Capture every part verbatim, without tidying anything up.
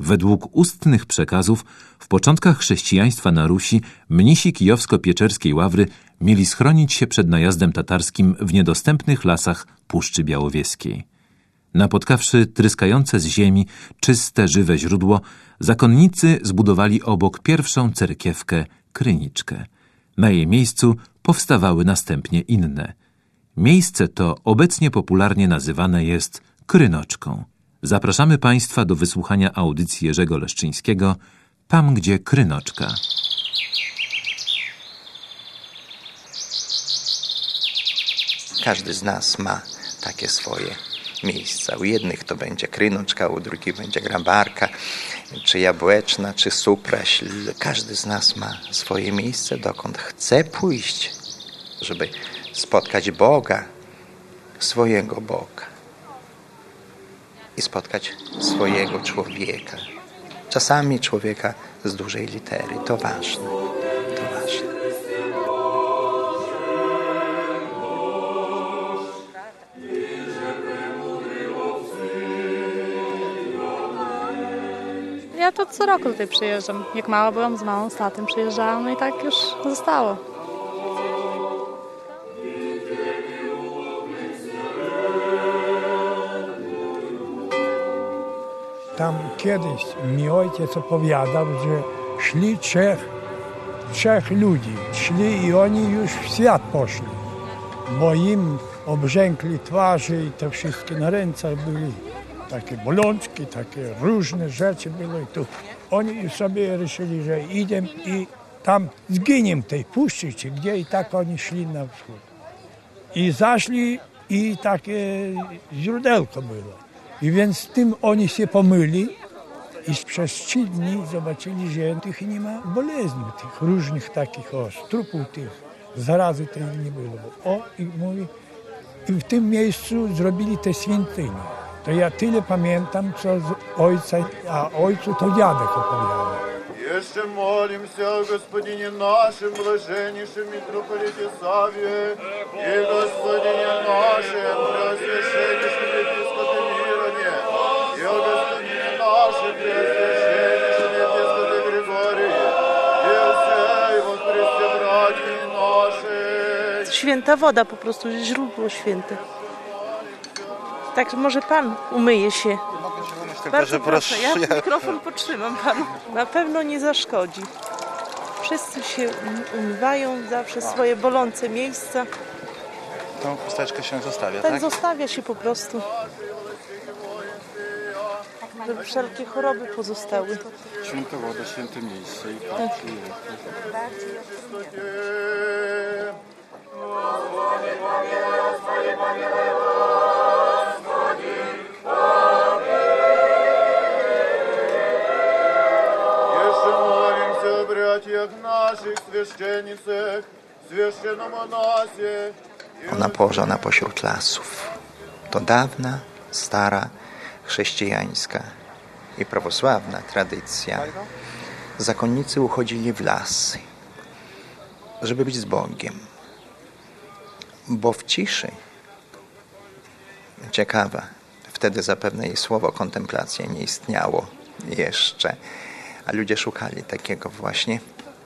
Według ustnych przekazów w początkach chrześcijaństwa na Rusi mnisi kijowsko-pieczerskiej ławry mieli schronić się przed najazdem tatarskim w niedostępnych lasach Puszczy Białowieskiej. Napotkawszy tryskające z ziemi czyste, żywe źródło, zakonnicy zbudowali obok pierwszą cerkiewkę, Kryniczkę. Na jej miejscu powstawały następnie inne. Miejsce to obecnie popularnie nazywane jest Krynoczką. Zapraszamy Państwa do wysłuchania audycji Jerzego Leszczyńskiego Tam, gdzie Krynoczka. Każdy z nas ma takie swoje miejsca. U jednych to będzie Krynoczka, u drugich będzie Grabarka, czy Jabłeczna, czy Supraśl. Każdy z nas ma swoje miejsce, dokąd chce pójść, żeby spotkać Boga, swojego Boga i spotkać swojego człowieka. Czasami człowieka z dużej litery. To ważne. To ważne. Ja to co roku tutaj przyjeżdżam. Jak mała byłam, z małą, z tatem przyjeżdżałam, no i tak już zostało. Tam kiedyś mi ojciec opowiadał, że szli trzech, trzech ludzi. Szli i oni już w świat poszli, bo im obrzękli twarze i te wszystkie na rękach byli takie bolączki, takie różne rzeczy były. I tu oni już sobie решили, że idę i tam zginiemy tej puszczy, czy gdzie, i tak oni szli na wschód. I zaszli i takie źródełko było. I więc z tym oni się pomyli i przez trzy dni zobaczyli, że tych nie ma bolezni, tych różnych takich o, strupów tych, zarazy tej nie było. O, i mówi, i w tym miejscu zrobili te świątynie. To ja tyle pamiętam, co z ojca, a ojcu to dziadek opowiadał. Jeszcze молимся о Господине нашем, блаженнейшем митрополите Савве и Господине нашем, преосвященнейшем епископе Мироне, и о Господине нашем, преосвященнейшем епископе Григории, и о всей воскресе братьев наших. Święta woda, po prostu źródło święte. Tak, może pan umyje się. Tylko, Bardzo że proszę, proszę, ja mikrofon potrzymam panu. Na pewno nie zaszkodzi. Wszyscy się umywają, zawsze swoje bolące miejsca. Tą chusteczkę się zostawia, Tak, tak? zostawia się po prostu. Żeby wszelkie choroby pozostały. Święta woda, święte miejsce i tak. Ona położona pośród lasów. To dawna, stara, chrześcijańska i prawosławna tradycja. Zakonnicy uchodzili w lasy, żeby być z Bogiem. Bo w ciszy, ciekawa, wtedy zapewne jej słowo kontemplacja nie istniało jeszcze, a ludzie szukali takiego właśnie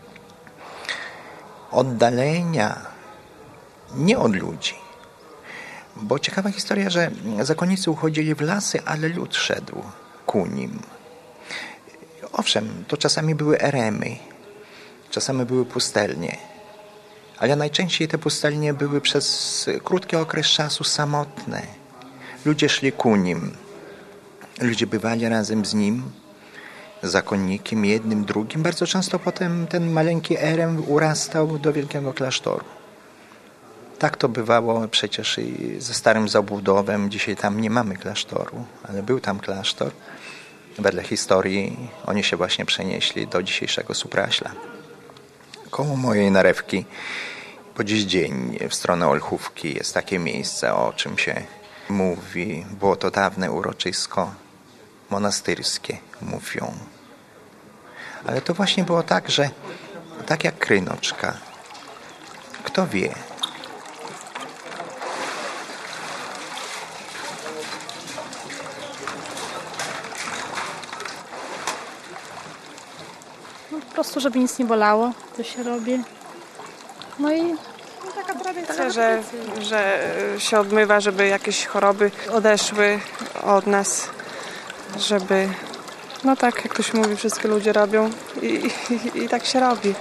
oddalenia, nie od ludzi. Bo ciekawa historia, że zakonnicy uchodzili w lasy, ale lud szedł ku nim. Owszem, to czasami były eremy, czasami były pustelnie, ale najczęściej te pustelnie były przez krótki okres czasu samotne. Ludzie szli ku nim. Ludzie bywali razem z nim, zakonnikiem, jednym, drugim. Bardzo często potem ten maleńki erem urastał do wielkiego klasztoru. Tak to bywało przecież i ze Starym Zabudowem. Dzisiaj tam nie mamy klasztoru, ale był tam klasztor. Wedle historii oni się właśnie przenieśli do dzisiejszego Supraśla. Koło mojej narewki po dziś dzień w stronę Olchówki jest takie miejsce, o czym się mówi. Było to dawne uroczysko monastyrskie, mówią. Ale to właśnie było tak, że tak jak Krynoczka, kto wie, prostu żeby nic nie bolało, to się robi. No i no, taka tradycja, że, że się odmywa, żeby jakieś choroby odeszły od nas, żeby, no tak jak ktoś mówi, wszystkie ludzie robią i, i, i tak się robi.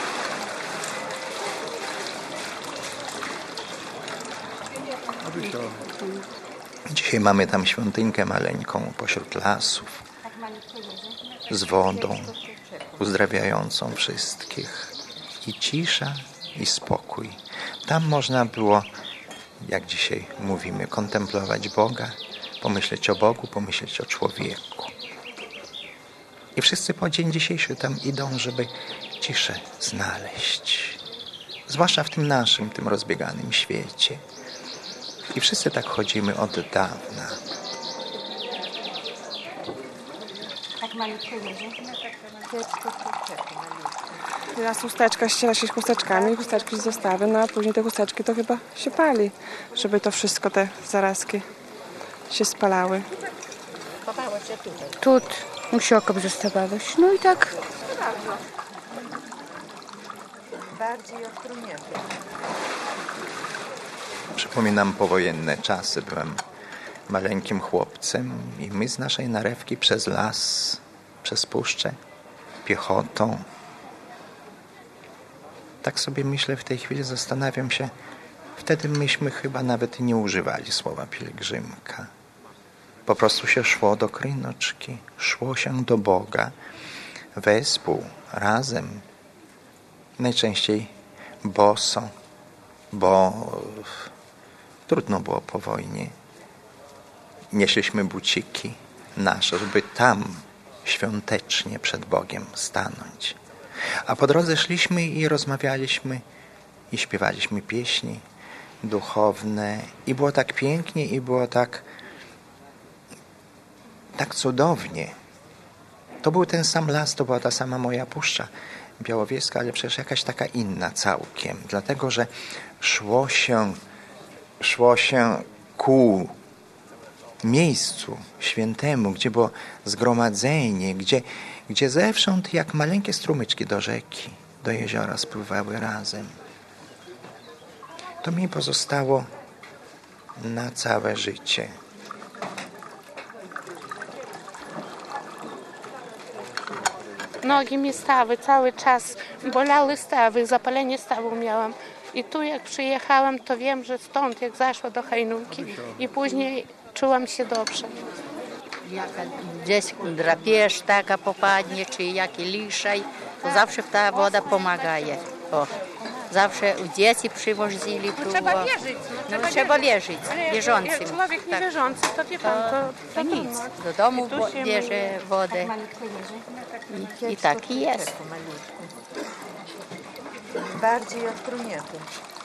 Dzisiaj mamy tam świątynkę maleńką pośród lasów z wodą uzdrawiającą wszystkich. I cisza, i spokój. Tam można było, jak dzisiaj mówimy, kontemplować Boga, pomyśleć o Bogu, pomyśleć o człowieku. I wszyscy po dzień dzisiejszy tam idą, żeby ciszę znaleźć. Zwłaszcza w tym naszym, tym rozbieganym świecie. I wszyscy tak chodzimy od dawna. Tak malutko jedzie. Teraz chusteczka ściera się chusteczkami, chusteczki się zostawia, no a później te chusteczki to chyba się pali, żeby to wszystko, te zarazki się spalały. Тут musi okop zostawałeś. No i tak. Bardziej odtrunięte. Przypominam powojenne czasy. Byłem maleńkim chłopcem i my z naszej narewki przez las, przez puszczę, piechotą. Tak sobie myślę w tej chwili, zastanawiam się, wtedy myśmy chyba nawet nie używali słowa pielgrzymka. Po prostu się szło do Krynoczki, szło się do Boga, wespół, razem. Najczęściej boso, bo trudno było po wojnie. Nieśliśmy buciki nasze, żeby tam świątecznie przed Bogiem stanąć. A po drodze szliśmy i rozmawialiśmy i śpiewaliśmy pieśni duchowne i było tak pięknie i było tak tak cudownie. To był ten sam las, to była ta sama moja Puszcza Białowieska, ale przecież jakaś taka inna całkiem, dlatego że szło się szło się ku miejscu świętemu, gdzie było zgromadzenie, gdzie, gdzie zewsząd jak maleńkie strumyczki do rzeki, do jeziora spływały razem. To mi pozostało na całe życie. Nogi mi stawy, cały czas bolały stawy, zapalenie stawu miałam. I tu jak przyjechałam, to wiem, że stąd jak zaszła do Hajnówki i później czułam się dobrze. Jak gdzieś drapież taka popadnie, czy jaki liszaj, to zawsze ta woda pomaga. O, zawsze dzieci przywozili tu. Trzeba wierzyć. No, no, trzeba wierzyć, wierzącym. Jak człowiek niewierzący, to wie pan, to, to, to nic. Do domu bierze wodę i, i tak i jest. Bardziej odtrunięty.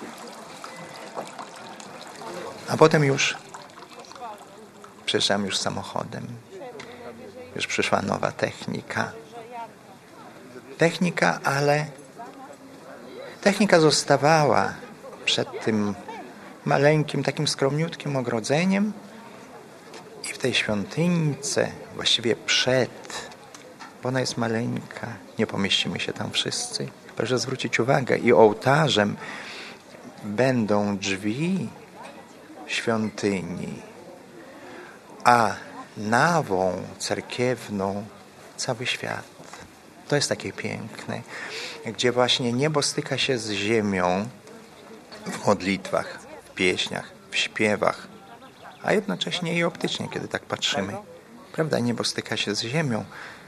A potem już przyszłam już samochodem. Już przyszła nowa technika. Technika, ale technika zostawała przed tym maleńkim, takim skromniutkim ogrodzeniem i w tej świątyńce, właściwie przed, bo ona jest maleńka, nie pomieścimy się tam wszyscy. Proszę zwrócić uwagę, i ołtarzem będą drzwi świątyni, a nawą cerkiewną cały świat. To jest takie piękne, gdzie właśnie niebo styka się z ziemią w modlitwach, w pieśniach, w śpiewach, a jednocześnie i optycznie, kiedy tak patrzymy. Prawda, niebo styka się z ziemią.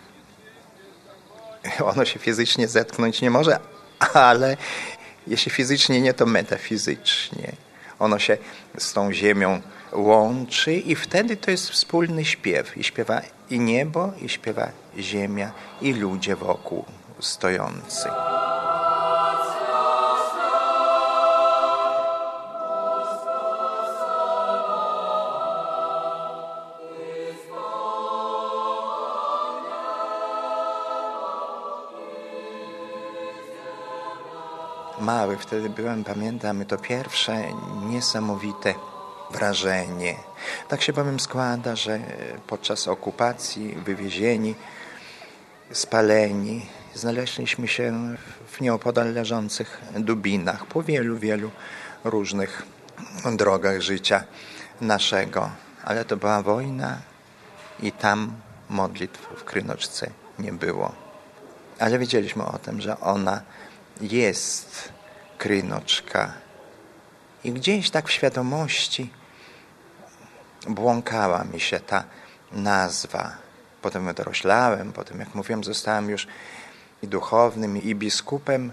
Ono się fizycznie zetknąć nie może, ale jeśli fizycznie nie, to metafizycznie. Ono się z tą ziemią łączy i wtedy to jest wspólny śpiew. I śpiewa i niebo, i śpiewa ziemia, i ludzie wokół stojący. Mały wtedy byłem, pamiętam, to pierwsze niesamowite wrażenie. Tak się bowiem składa, że podczas okupacji wywiezieni, spaleni znaleźliśmy się w nieopodal leżących Dubinach po wielu, wielu różnych drogach życia naszego. Ale to była wojna i tam modlitw w Krynoczce nie było. Ale wiedzieliśmy o tym, że ona jest, Krynoczka. I gdzieś tak w świadomości błąkała mi się ta nazwa. Potem doroślałem, potem, jak mówiłem, zostałem już i duchownym, i biskupem.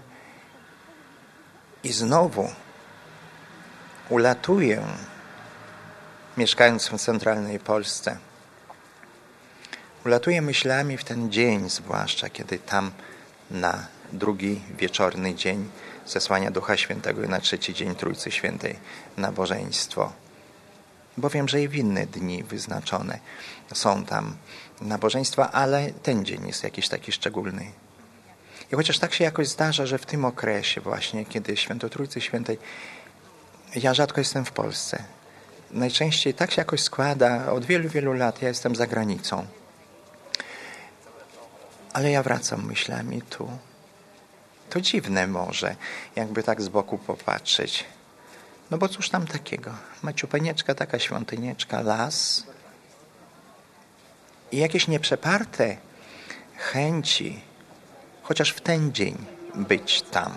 I znowu ulatuję, mieszkając w centralnej Polsce. Ulatuję myślami w ten dzień, zwłaszcza kiedy tam na drugi wieczorny dzień zesłania Ducha Świętego i na trzeci dzień Trójcy Świętej nabożeństwo. Bo wiem, że i w inne dni wyznaczone są tam nabożeństwa, ale ten dzień jest jakiś taki szczególny. I chociaż tak się jakoś zdarza, że w tym okresie właśnie, kiedy Święto Trójcy Świętej, ja rzadko jestem w Polsce. Najczęściej tak się jakoś składa, od wielu, wielu lat ja jestem za granicą. Ale ja wracam myślami tu. To dziwne może, jakby tak z boku popatrzeć. No bo cóż tam takiego? Maciupeńeczka, taka świątynieczka, las i jakieś nieprzeparte chęci, chociaż w ten dzień być tam.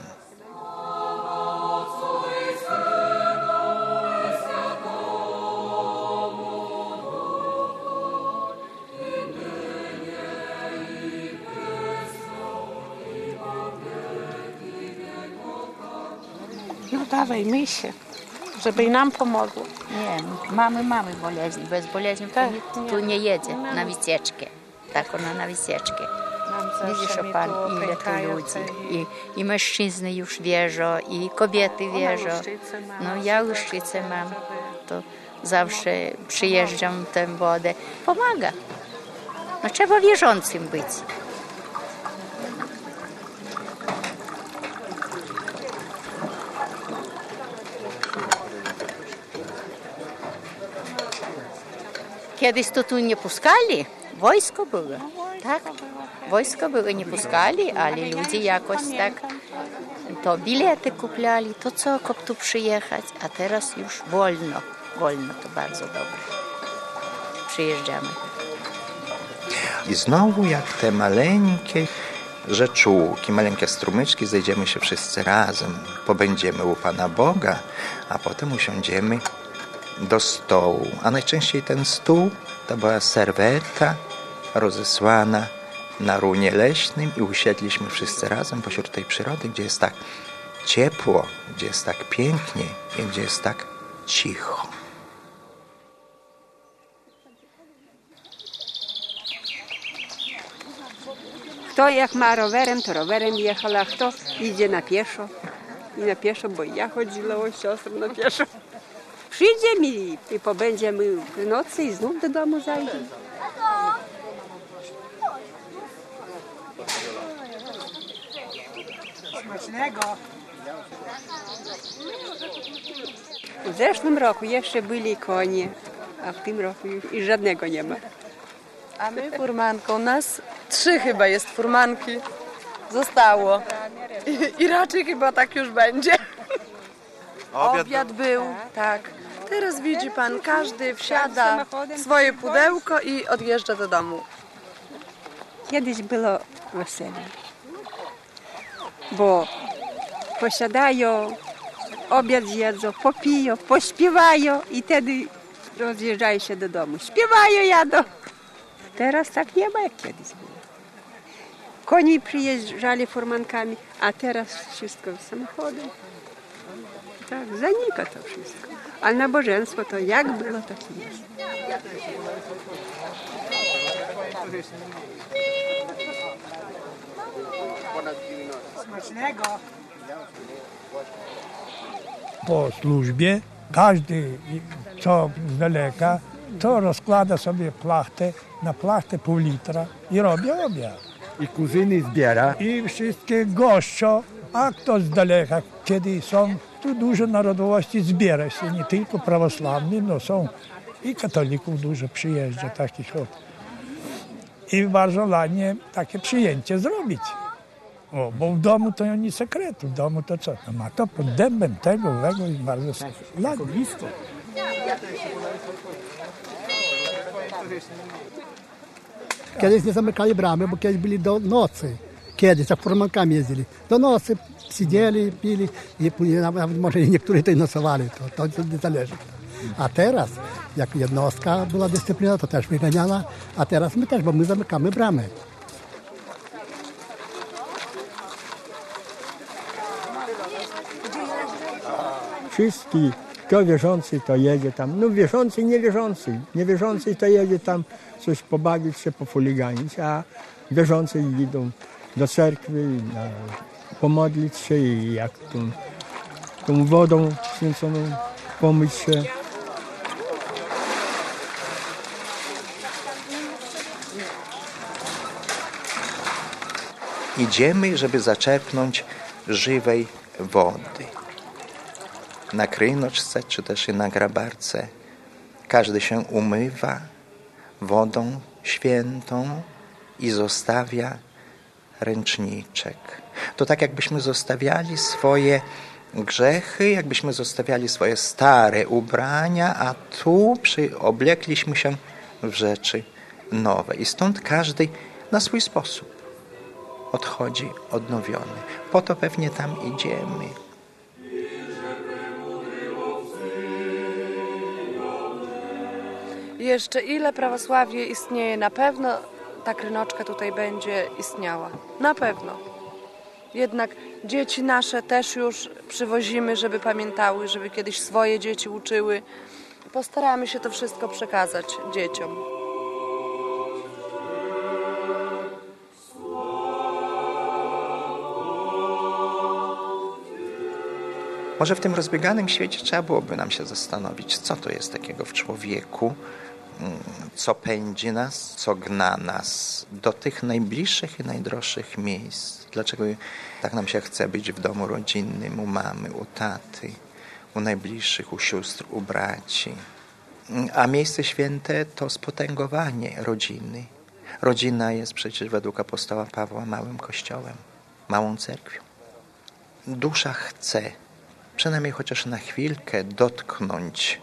No dawaj, myj się, żeby i nam pomogło. Nie, mamy, mamy bolezni. Bez bolezni Tak, tu, nie. tu nie jedzie Nie na wycieczkę. Tak ona na wycieczkę. Widzisz, mi pan, tu ile tu opętają ludzi. te- I, I mężczyzny już wierzą, i kobiety wierzą. łuszczycę ma. No ja łuszczycę mam. To zawsze przyjeżdżam tę wodę. Pomaga. No trzeba wierzącym być. Kiedyś to tu nie puszczali, wojsko było, tak? Wojsko było, nie puszczali, ale ludzie jakoś tak to bilety kupiali, to co, jak tu przyjechać, a teraz już wolno, wolno, to bardzo dobre. Przyjeżdżamy. I znowu jak te maleńkie rzeczułki, maleńkie strumyczki, zejdziemy się wszyscy razem, pobędziemy u Pana Boga, a potem usiądziemy do stołu. A najczęściej ten stół to była serweta rozesłana na runie leśnym i usiedliśmy wszyscy razem pośród tej przyrody, gdzie jest tak ciepło, gdzie jest tak pięknie i gdzie jest tak cicho. Kto jak ma rowerem, to rowerem jechał, a kto idzie na pieszo. I na pieszo, bo ja chodziłam z siostrą na pieszo. Przyjdzie mi i pobędziemy w nocy i znów do domu zajdzie. Smacznego. W zeszłym roku jeszcze byli konie, a w tym roku już i żadnego nie ma. A my furmanką, nas trzy chyba jest furmanki. Zostało. I, i raczej chyba tak już będzie. Obiad, Obiad był, tak. Teraz widzi pan, każdy wsiada w swoje pudełko i odjeżdża do domu. Kiedyś było wesele, bo posiadają, obiad zjedzą, popiją, pośpiewają i wtedy rozjeżdżają się do domu. Śpiewają, jadą. Teraz tak nie ma jak kiedyś było. Koni przyjeżdżali furmankami, a teraz wszystko samochodem. Tak, zanika to wszystko. A nabożeństwo to jak było, tak i jest. Smacznego. Po służbie każdy, co z daleka, to rozkłada sobie plachtę, na plachtę pół litra i robi obiad. I kuzyny zbiera. I wszystkie goszczą, a kto z daleka, kiedy są, tu dużo narodowości zbiera się, nie tylko prawosławni, no są i katolików dużo przyjeżdża takich od. I bardzo ładnie takie przyjęcie zrobić. O, bo w domu to nie sekretu, w domu to co tam, a to pod dębem tego, tego i bardzo ładnie. Kiedyś nie zamykali bramy, bo kiedyś byli do nocy. Kiedyś, jak furmankami jeździli. Do nocy siedzieli, pili i nawet może niektórzy tutaj nocowali, to, to nie zależy. A teraz, jak jednostka była dyscyplina, to też wyganiana, a teraz my też, bo my zamykamy bramy. Wszystki, kto wierzący, to jedzie tam. No wierzący, niewierzący. Niewierzący to jedzie tam coś pobawić się, pofuliganić, a wierzący idą do cerkwi, na, pomodlić się i jak tą, tą wodą święconą pomyć się. Idziemy, żeby zaczerpnąć żywej wody. Na krynoczce, czy też i na grabarce. Każdy się umywa wodą świętą i zostawia ręczniczek. To tak jakbyśmy zostawiali swoje grzechy, jakbyśmy zostawiali swoje stare ubrania, a tu przyoblekliśmy się w rzeczy nowe. I stąd każdy na swój sposób odchodzi odnowiony. Po to pewnie tam idziemy. Jeszcze ile prawosławie istnieje, na pewno ta krynoczka tutaj będzie istniała. Na pewno. Jednak dzieci nasze też już przywozimy, żeby pamiętały, żeby kiedyś swoje dzieci uczyły. Postaramy się to wszystko przekazać dzieciom. Może w tym rozbieganym świecie trzeba byłoby nam się zastanowić, co to jest takiego w człowieku, co pędzi nas, co gna nas do tych najbliższych i najdroższych miejsc. Dlaczego tak nam się chce być w domu rodzinnym, u mamy, u taty, u najbliższych, u sióstr, u braci. A miejsce święte to spotęgowanie rodziny. Rodzina jest przecież według apostoła Pawła małym kościołem, małą cerkwią. Dusza chce przynajmniej chociaż na chwilkę dotknąć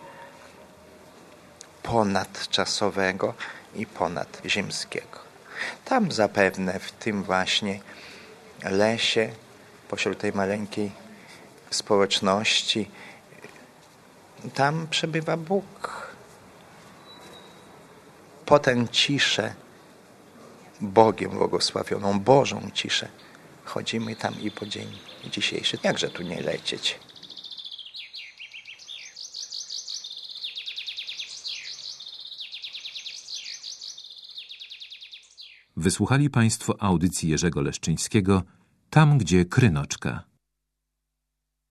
ponadczasowego i ponadzziemskiego. Tam zapewne w tym właśnie lesie, pośród tej maleńkiej społeczności, tam przebywa Bóg. Po tę ciszę, Bogiem błogosławioną, Bożą ciszę, chodzimy tam i po dzień dzisiejszy. Jakże tu nie lecieć? Wysłuchali Państwo audycji Jerzego Leszczyńskiego Tam, gdzie Krynoczka.